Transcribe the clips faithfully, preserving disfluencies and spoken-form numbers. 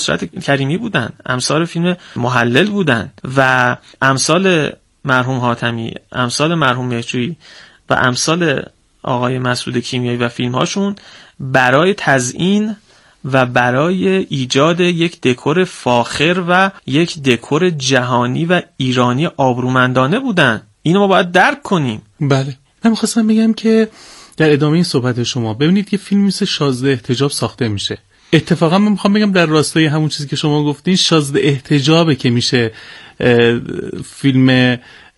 نصرت کریمی بودن، امثال فیلم محلل بودن و امثال مرحوم حاتمی، امثال مرحوم مهرجویی و امثال آقای مسعود کیمیایی و فیلم‌هاشون برای تزیین و برای ایجاد یک دکور فاخر و یک دکور جهانی و ایرانی آبرومندانه بودن. اینو ما باید درک کنیم. بله، من می‌خواستم بگم که در ادامه این صحبت شما ببینید که فیلم مثل شازده احتجاب ساخته میشه. اتفاقا من میخوام بگم در راستای همون چیزی که شما گفتین، شازده احتجابه که میشه فیلم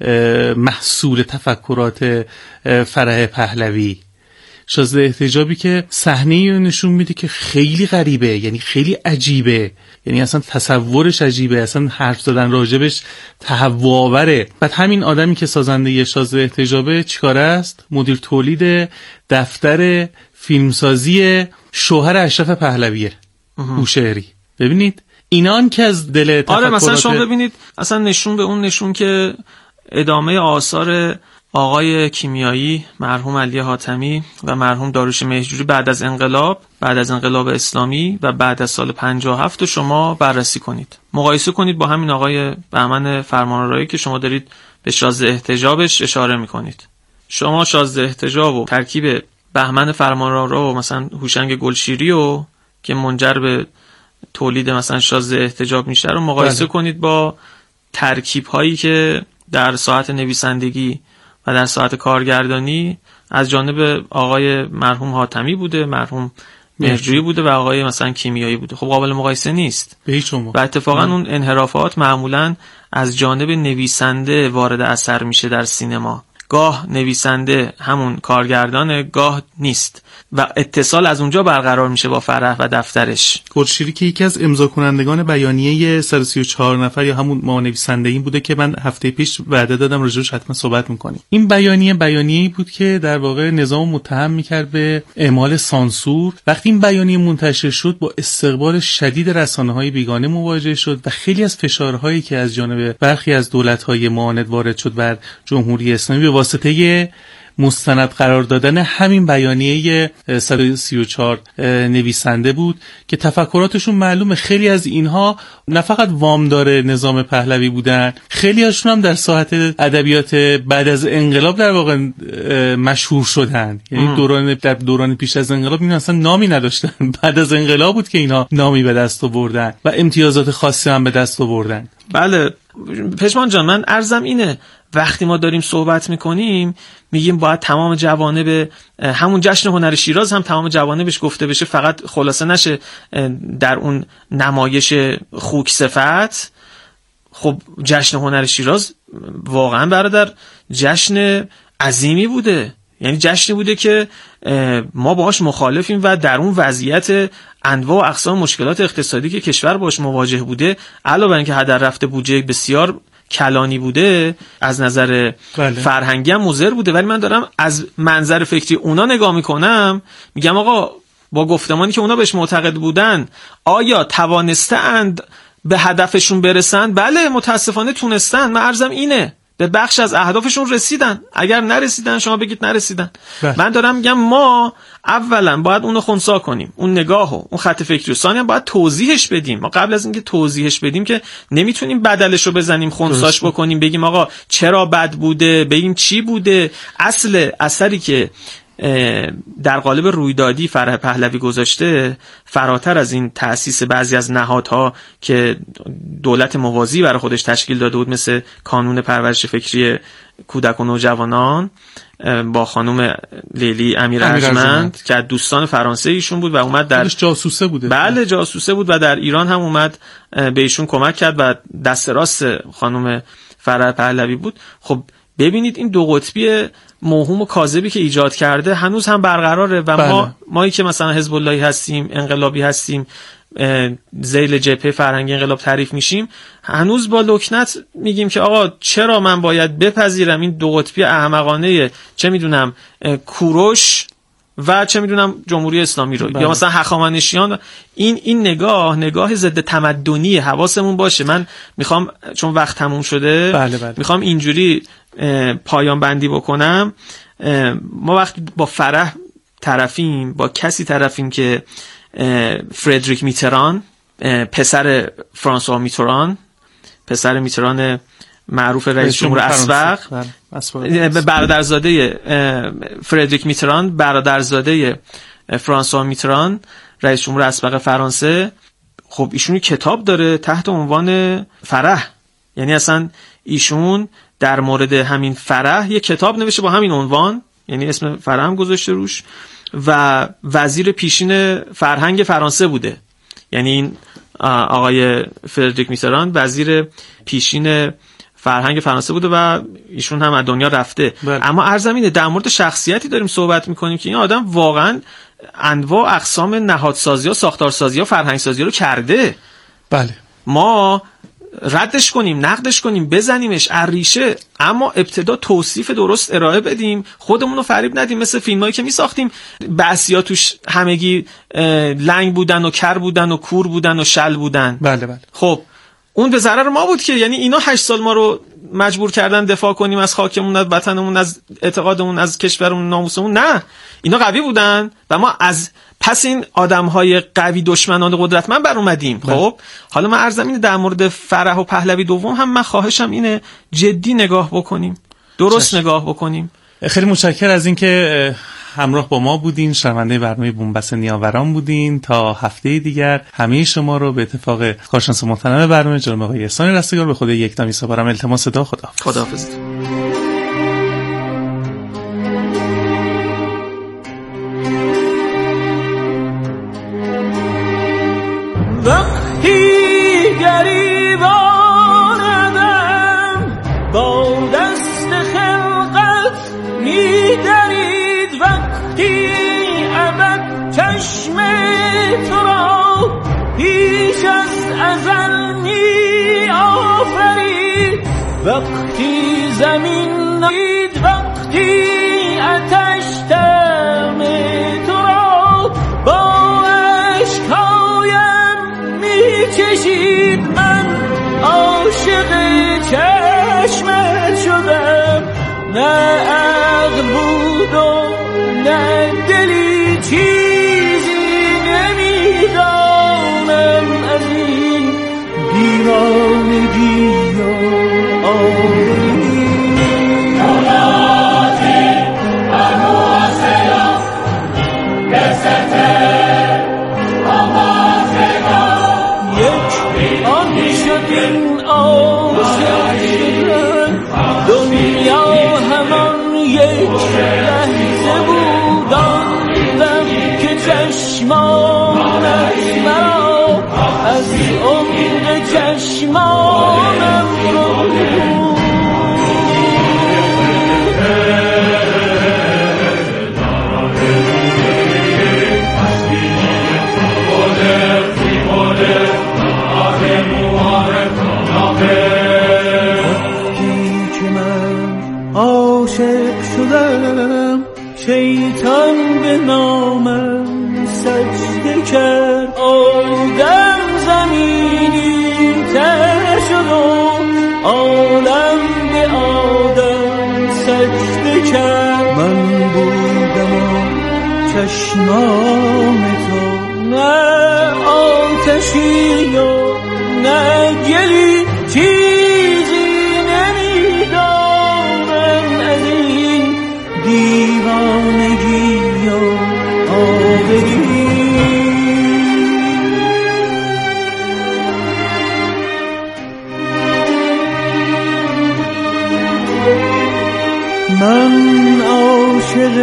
محصول تفکرات فرح پهلوی. شازده احتجابی که صحنه‌ای رو نشون میده که خیلی غریبه، یعنی خیلی عجیبه، یعنی اصلا تصورش عجیبه، اصلا حرف زدن راجبش تهوع‌آوره. بعد همین آدمی که سازنده شازده احتجابه چیکار است؟ مدیر تولید دفتر فیلمسازی شوهر اشرف پهلویه، بوشهری. ببینید اینان که از دل تفکرات. آره مثلا شما ببینید اصلا نشون به اون نشون که ادامه آثار آقای کیمیایی، مرحوم علی حاتمی و مرحوم داریوش مهرجویی بعد از انقلاب، بعد از انقلاب اسلامی و بعد از سال پنجاه و هفت رو شما بررسی کنید، مقایسه کنید با همین آقای بهمن فرمانرایی که شما دارید به شازده احتجابش اشاره میکنید. شما شازده احتجاب و ترکیب بهمن فرمانرا و مثلا هوشنگ گلشیری و که منجر به تولید مثلا شازده احتجاب میشه رو مقایسه بله. کنید با ترکیب هایی که در ساعت نویسندگی و در ساعت کارگردانی از جانب آقای مرحوم حاتمی بوده، مرحوم مهرجویی بوده و آقای مثلا کیمیایی بوده. خب قابل مقایسه نیست به هیچ عنوان. و اتفاقا اون انحرافات معمولا از جانب نویسنده وارد اثر میشه در سینما. گاه نویسنده همون کارگردان، گاه نیست و اتصال از اونجا برقرار میشه با فرح و دفترش. گلشیری که یکی از امضا کنندگان بیانیه صد و سی و چهار نفر یا همون ما نویسنده این بوده که من هفته پیش وعده دادم راجعش حتما صحبت میکنیم. این بیانیه بیانیه‌ای بود که در واقع نظام متهم میکرد به اعمال سانسور. وقتی این بیانیه منتشر شد با استقبال شدید رسانه‌های بیگانه مواجه شد و خیلی از فشارهایی که از جانب برخی از دولت‌های معاند وارد شد بر جمهوری اسلامی به واسطه مستند قرار دادن همین بیانیه صد و سی و چهار نویسنده بود که تفکراتشون معلومه. خیلی از اینها نه فقط وامدار نظام پهلوی بودن، خیلی هاشون هم در ساحت ادبیات بعد از انقلاب در واقع مشهور شدن. یعنی دوران در دوران پیش از انقلاب اینا اصلا نامی نداشتن، بعد از انقلاب بود که اینا نامی به دست آوردن و امتیازات خاصی هم به دست آوردن. بله پشمان جان، من عرضم اینه وقتی ما داریم صحبت میکنیم میگیم باید تمام جوانب همون جشن هنر شیراز هم تمام جوانبش گفته بشه، فقط خلاصه نشه در اون نمایش خوک صفت. خب جشن هنر شیراز واقعا برادر جشن عظیمی بوده، یعنی جشنی بوده که ما باهاش مخالفیم و در اون وضعیت انواع و اقسام مشکلات اقتصادی که کشور باهاش مواجه بوده، علاوه بر اینکه هدر رفته بودجه بسیار کلانی بوده، از نظر بله. فرهنگی هم مضر بوده. ولی من دارم از منظر فکری اونا نگاه میکنم، میگم آقا با گفتمانی که اونا بهش معتقد بودن آیا توانستند به هدفشون برسن؟ بله متاسفانه تونستن. من عرضم اینه به بخش از اهدافشون رسیدن، اگر نرسیدن شما بگید نرسیدن. بله. من دارم میگم ما اولا باید اونو خنثی کنیم، اون نگاهو، اون خط فکری رو، ثانیا باید توضیحش بدیم. ما قبل از اینکه توضیحش بدیم که نمیتونیم بدلش رو بزنیم خنثیش بکنیم بگیم آقا چرا بد بوده، بگیم چی بوده. اصل اثری که در قالب رویدادی فرح پهلوی گذاشته فراتر از این تأسیس بعضی از نهادها که دولت موازی برای خودش تشکیل داده بود، مثل کانون پرورش فکری کودک و نوجوانان با خانم لیلی امیر ارجمند که دوستان فرانسه ایشون بود و اومد در جاسوسه بوده. بله جاسوسه بود و در ایران هم اومد به ایشون کمک کرد و دست راست خانم فرح پهلوی بود. خب ببینید این دو قطبی موهوم و کاذبی که ایجاد کرده هنوز هم برقراره و بله. ما مایی که مثلا حزب اللهی هستیم، انقلابی هستیم، ذیل جبهه فرهنگی انقلاب تعریف میشیم، هنوز با لکنت میگیم که آقا چرا من باید بپذیرم این دو قطبی احمقانه چه میدونم کوروش و چه میدونم جمهوری اسلامی رو بله. یا مثلا هخامنشیان. این این نگاه نگاه ضد تمدنی، حواسمون باشه. من میخوام چون وقت تموم شده بله بله. میخوام اینجوری پایان بندی بکنم. ما وقتی با فرح طرفیم، با کسی طرفیم که فردریک میتران پسر فرانسوا میتران، پسر میتران معروف رئیس جمهور اسبق، برادرزاده فردریک میتران، برادرزاده فرانسوا میتران رئیس جمهور اسبق فرانسه. خب ایشون کتاب داره تحت عنوان فرح، یعنی اصلا ایشون در مورد همین فرح یک کتاب نوشته با همین عنوان، یعنی اسم فرح هم گذاشته روش، و وزیر پیشین فرهنگ فرانسه بوده. یعنی این آقای فردریک میتران وزیر پیشین فرهنگ فرانسه بوده و ایشون هم از دنیا رفته. بله. اما عرضم اینه در مورد شخصیتی داریم صحبت میکنیم که این آدم واقعا انواع اقسام نهادسازی و ساختارسازی و فرهنگسازی رو کرده. بله. ما ردش کنیم، نقدش کنیم، بزنیمش ریشه، اما ابتدا توصیف درست ارائه بدیم، خودمون رو فریب ندیم مثل فیلمایی که میساختیم بعضیا توش همگی لنگ بودن و کر بودن و کور بودن و شل بودن. بله بله. خب اون به ضرر ما بود که، یعنی اینا هشت سال ما رو مجبور کردن دفاع کنیم از خاکمون، از وطنمون، از اعتقادمون، از کشورمون، ناموسمون. نه، اینا قوی بودن و ما از پس این آدم‌های قوی دشمنان قدرتمند بر اومدیم. خب حالا من عرضم اینه در مورد فرح و پهلوی دوم هم من خواهشم اینه جدی نگاه بکنیم، درست چشم. نگاه بکنیم. خیلی متشکرم از اینکه همراه با ما بودین، شنونده برنامه بن‌بست نیاوران بودین. تا هفته دیگر همه شما رو به اتفاق کارشناس محترم برنامه جناب آقای احسان رستگار به خدای یک دم می‌سپارم. التماس دعا. خدا خداحافظ. وقتی گریبانم با دست خلقت می‌درید، وقتی ابد چشم تو را پیش از ازل می‌آفرید، وقتی زمین نید، وقتی آتش دم تو را با اشکایم می‌کشید، من عاشق چشمت شدم، نه عقل بود و نه دلی، چیزی نمیدانم از این دیوانگی و آوری. مولاتی انو سیا گسته آمازگا، یک آن شد این عاشق شدن، دنیا همان یک لحظه بود، آندم که چشمانت مرا از عمق چشمانم رو عاشق شدم، شیطان به نامم سجده کرد، آدم زمینی تر شد و عالم به آدم سجده کرد، من بودم و چشمان تو، نه آتشی و نه گلی، چیزی نمیدانم از این دیوانگی و آوری. من عاشق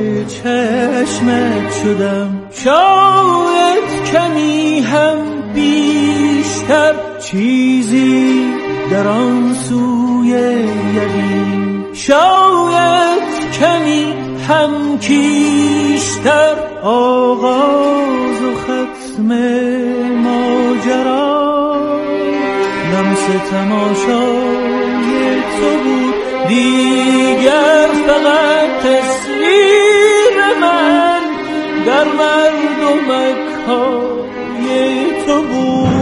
چشمت شدم، شاید کمی هم بیشتر، چیزی در آن سوی یقین، شاید کمی هم کیشتر، آغاز و ختم ماجرا، لمس تماشای تو بود، دیگر فقط تصویر من در مردمک‌های تو بود.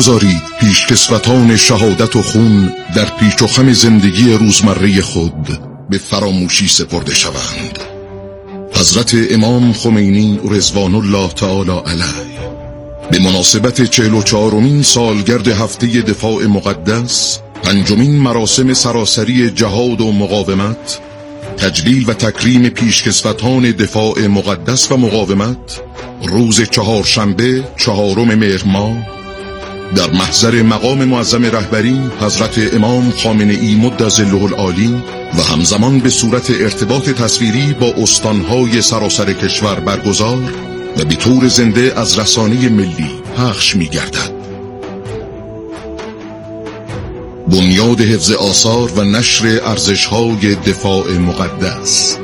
نگذارید پیشکسوتان شهادت و خون در پیچ و خم زندگی روزمره خود به فراموشی سپرده شوند. حضرت امام خمینی رضوان الله تعالی علیه به مناسبت چهل و چهارمین سالگرد هفته دفاع مقدس، پنجمین مراسم سراسری جهاد و مقاومت، تجلیل و تکریم پیشکسوتان دفاع مقدس و مقاومت، روز چهارشنبه چهارم مهر ماه در محضر مقام معظم رهبری حضرت امام خامنه ای مدظله العالی و همزمان به صورت ارتباط تصویری با استانهای سراسر کشور برگزار و به طور زنده از رسانه ملی پخش می گردد. بنیاد حفظ آثار و نشر ارزش‌های دفاع مقدس.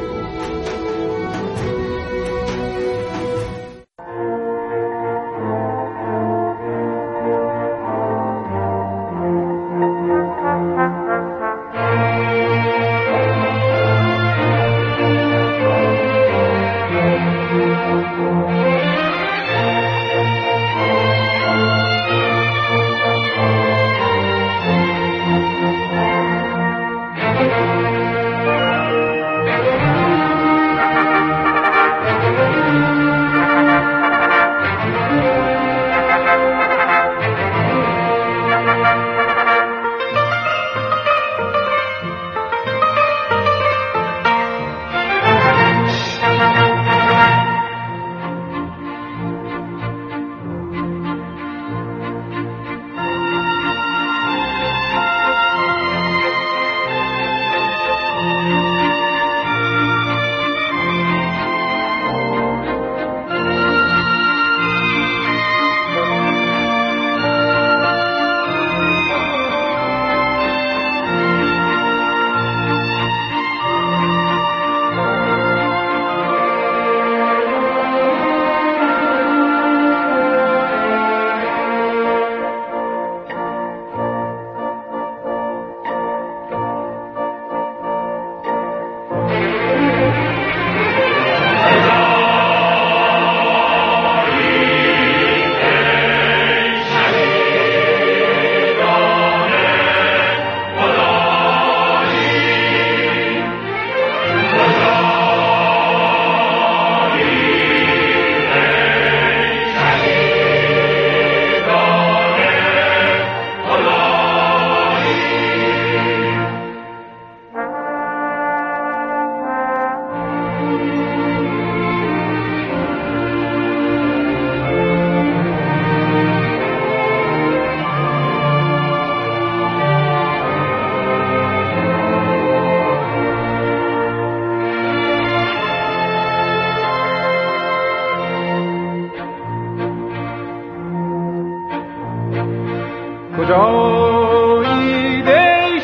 کجایید ای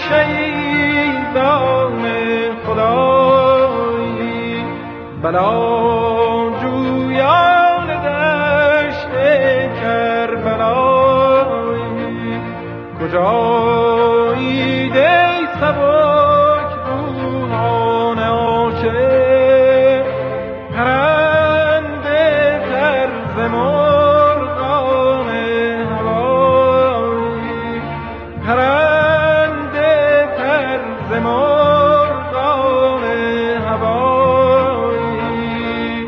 شهیدان خدایی، بلاجویان دشت کربلایی، کجایید ای سبک روحان عاشق، پرنده طرز مرغان هوایی، پرنده طرز مرغان هوایی.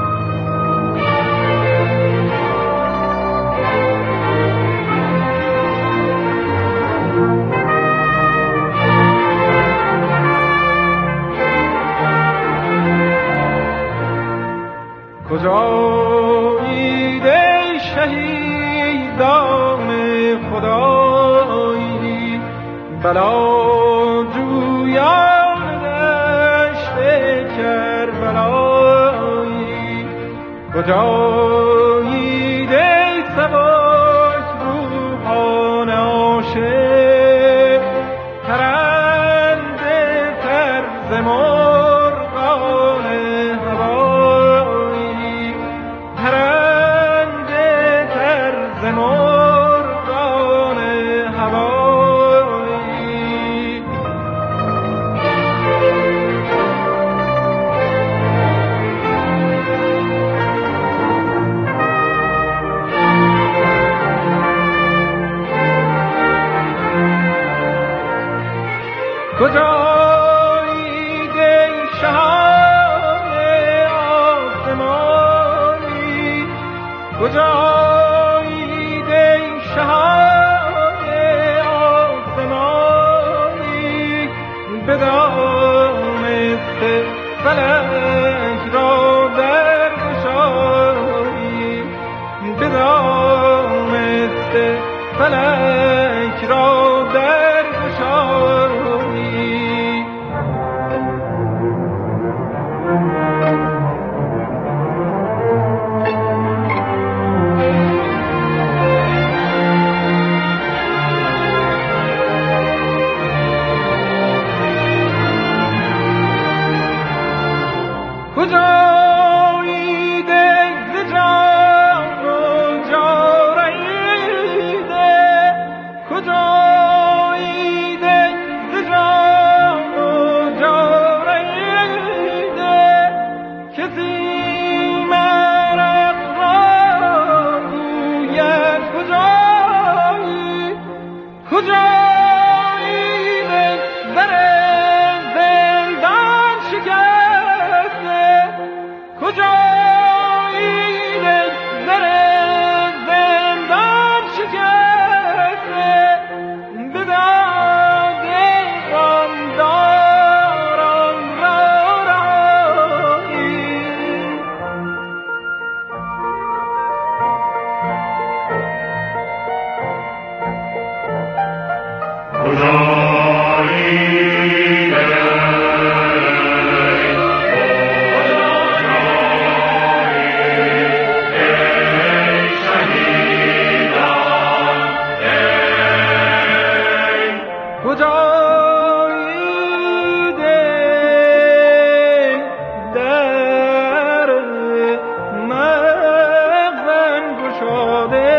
کجایید ای شهیدان خدایی، بلاجویان دشت کربلایی، کجایید ای سبک روحان عاشق، پرنده طرز مرغان هوایی، پرنده طرز مرغان هوایی. کجایی دی شهان آسمانی کجایی دی شهان آسمانی بدانست فلک را در گشایی بدانست فلک را در گشایی کجایی دی ز جان و جاریده کجایی دی ز جان و جاریده کسی مرد را گوید کجایی کجایی دی در زندان شکسته کجایی دی در زندان شکسته به داد غمداران را رهایی کجایی دی در مغزم گشاده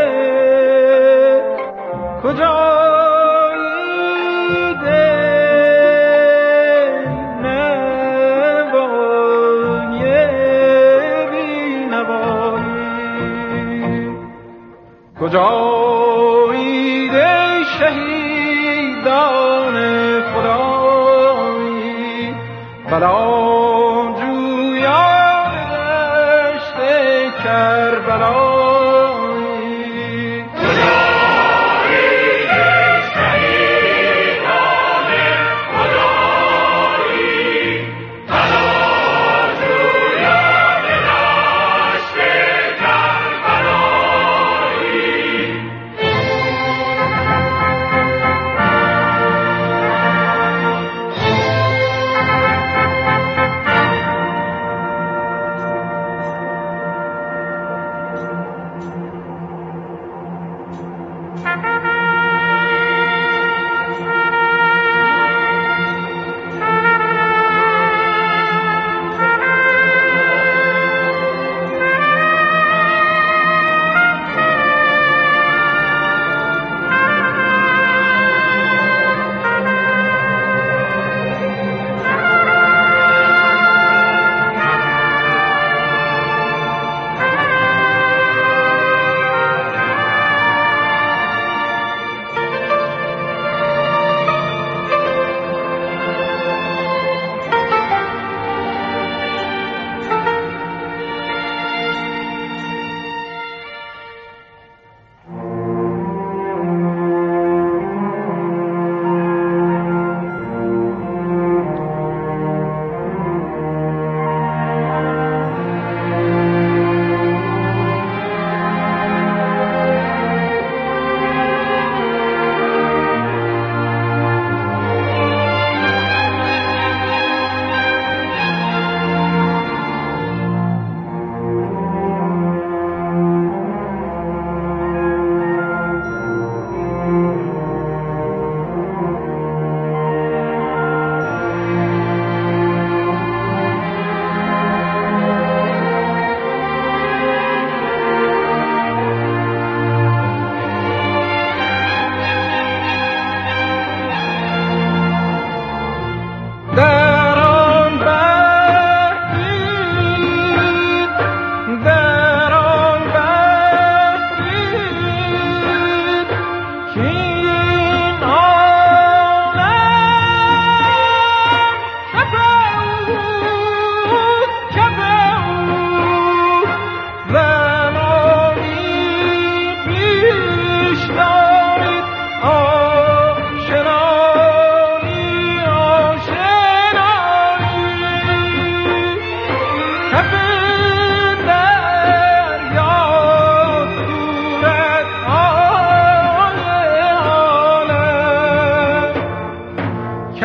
کجایی دی نوای بینوایی کجایی دی شهیدان خدایی بلا جویان دشت کربلایی کجایی دی شهیدان خدایی بلا جویان دشت کربلایی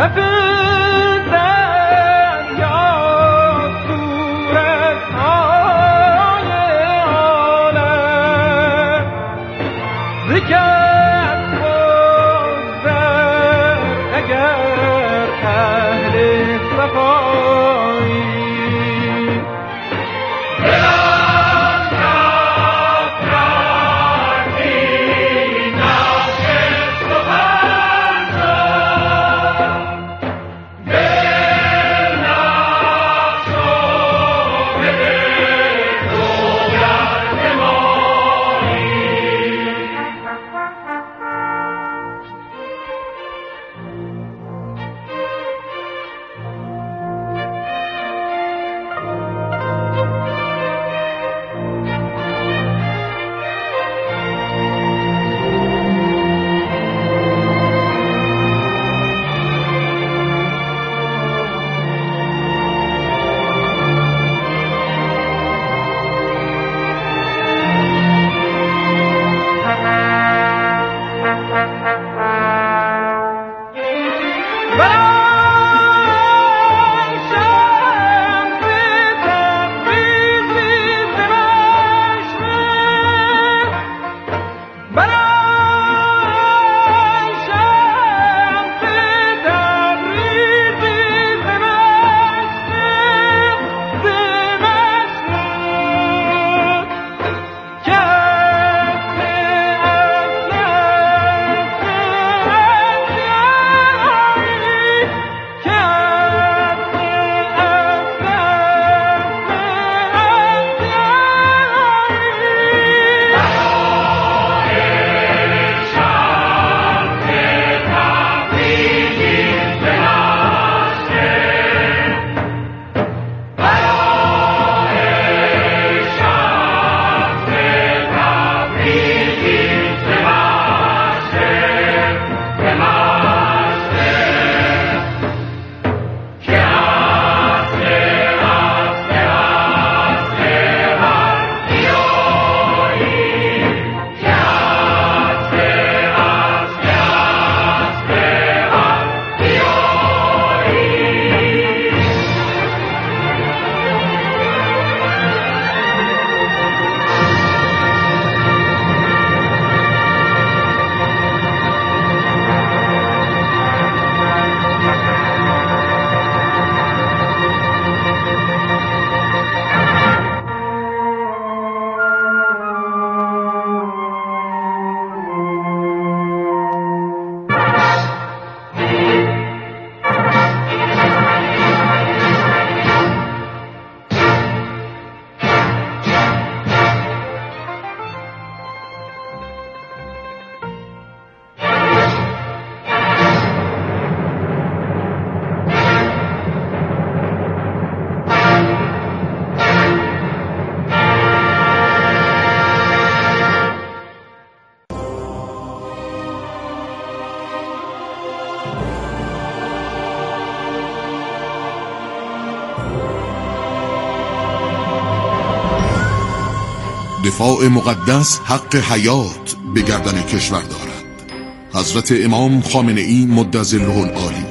دفاع مقدس حق حیات به گردن کشور دارد. حضرت امام خامنه ای مدظله العالی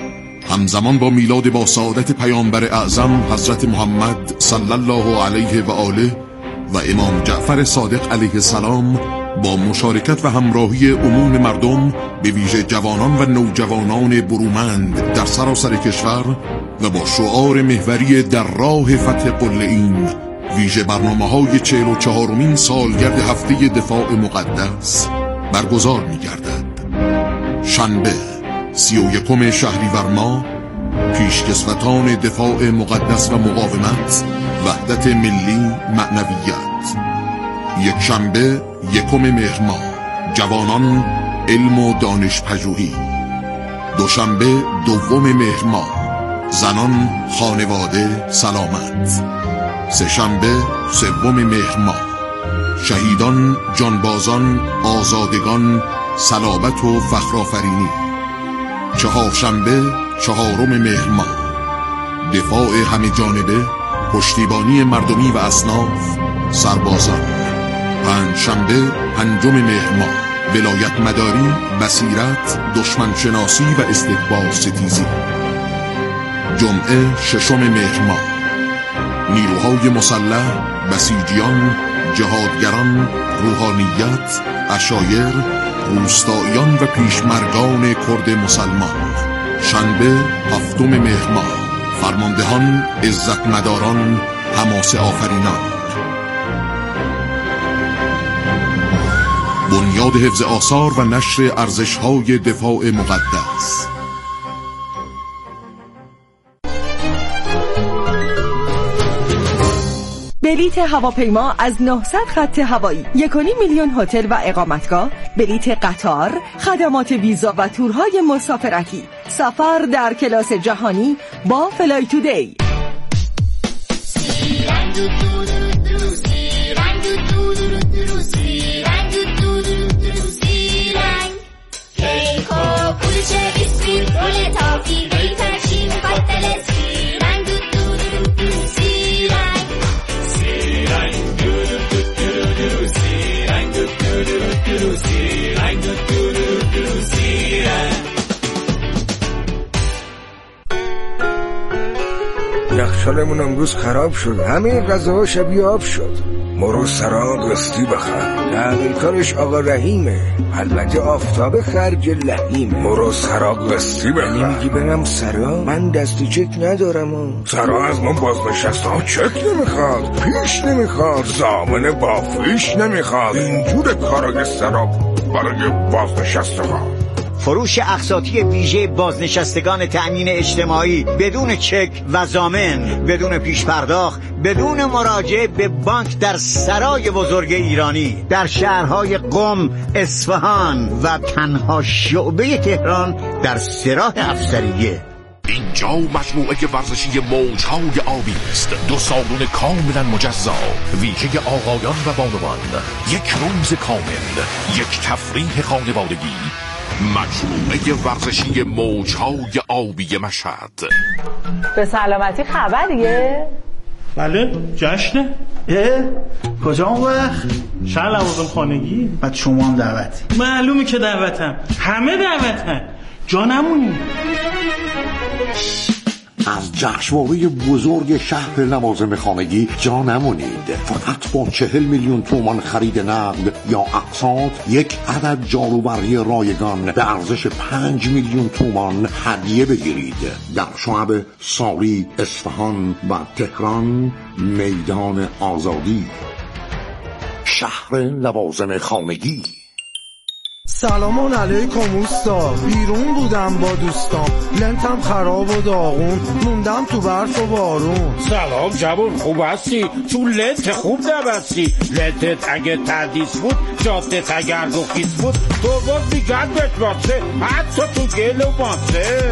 همزمان با میلاد با سعادت پیامبر اعظم حضرت محمد صلی الله علیه و آله و امام جعفر صادق علیه السلام با مشارکت و همراهی عموم مردم به ویژه جوانان و نوجوانان برومند در سراسر کشور و با شعار محوری در راه فتح قله‌ایم ویژه برنامه‌های چهل و چهارمین سالگرد هفته دفاع مقدس برگزار می‌گردد. شنبه سی و یکم شهریور ماه پیشکسوتان دفاع مقدس و مقاومت، وحدت ملی، معنویت. یک شنبه یکم مهر ماه جوانان، علم و دانش پژوهی. دوشنبه دوم مهر ماه زنان، خانواده، سلامت. سه شنبه سوم مهر ماه شهیدان، جانبازان، آزادگان، صلابت و فخرآفرینی. چهارشنبه چهارم مهر ماه دفاع همه جانبه، پشتیبانی مردمی و اصناف، سربازان. پنج شنبه پنجم مهر ماه ولایت مداری، بصیرت، دشمن شناسی و استکبار ستیزی. جمعه ششم مهر ماه. نیروهای مسلح، بسیجیان، جهادگران، روحانیت، عشایر، روستاییان و پیشمرگان کرد مسلمان. شنبه هفتم مهر ماه. فرماندهان، عزت مداران، حماسه آفرینان. بنیاد حفظ آثار و نشر ارزش‌های دفاع مقدس. بلیت هواپیما از نهصد خط هوایی، یک و نیم میلیون هتل و اقامتگاه، بلیت قطار، خدمات ویزا و تورهای مسافرتی، سفر در کلاس جهانی با فلای تودی. یخچالمون امروز خراب شد، همه غذاها شبیه آب شد. مرو سراغ راستی بخر، تعمیرکارش آقا رحیمه، البته آفتاب خرج لحیمه. مرو سراغ راستی بخر. نمیگی برم سراغ؟ من دستی چک ندارم ها. سراغ از من بازنشسته ها چک نمیخواد، پیش نمیخواد، زامن بافیش نمیخواد. اینجور کارای سراغ برای بازنشسته ها. فروش اقساطی ویژه بازنشستگان تأمین اجتماعی بدون چک و ضامن، بدون پیش پرداخت، بدون مراجعه به بانک در سرای بزرگ ایرانی در شهرهای قم، اصفهان و تنها شعبه تهران در سراح افسریه. اینجا مجموعه ورزشی موج‌های آبی است، دو سالن کاملا مجزا، ویژه آقایان و بانوان، یک روز کامل، یک تفریح خانوادگی. مجموعه ورزشی موج‌های آبی مشهد. به سلامتی خبریه؟ بله، جشنه. اه؟ کجا اون وقت؟ شهر لوازم خانگی. بعد شما هم دعوتی. معلومه که دعوتم، همه دعوتن، جا نمونی. از جشنواره بزرگ شهر لوازم خانگی جا نمونید. فقط با چهل میلیون تومان خرید نقد یا اقساط یک عدد جاروبری رایگان به ارزش پنج میلیون تومان هدیه بگیرید. در شعب ساری، اصفهان و تهران، میدان آزادی. شهر لوازم خانگی. سلامان علیکم اوستا، بیرون بودم با دوستام، لنتم خراب و داغون، موندم تو برف و بارون. سلام جوان، خوب هستی؟ تو لنت خوب نبستی. لنتت اگه تردیس بود، جادت اگر دو خیس بود، تو باز دیگر بهت باسه، حتی تو گل و باسه.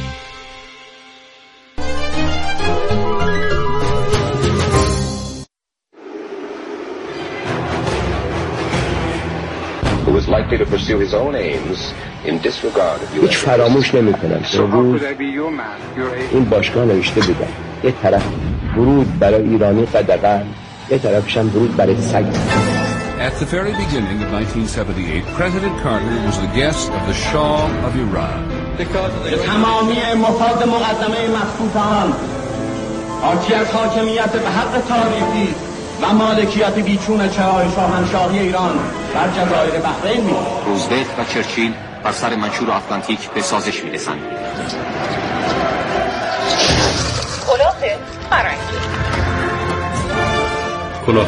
who is likely to pursue his own aims in disregard of U S. هیچ فراموش نمی‌کنم. امروز این باشگاه نوشته بودن یه طرف ورود برای ایرانی قدغن، یه طرفش هم ورود برای سگ. At the very beginning of nineteen seventy-eight, President Carter was the guest of the Shah of Iran. تمامی مفاد مقدمه مخصوصان حاکی از حاکمیت به حق تاریخی و مالکیت بیچون چرای شاهنشاهی ایران بر جزایر بحرین می. روزولت و چرچیل بر سر منشور آتلانتیک به سازش می رسند. کلاه فرنگی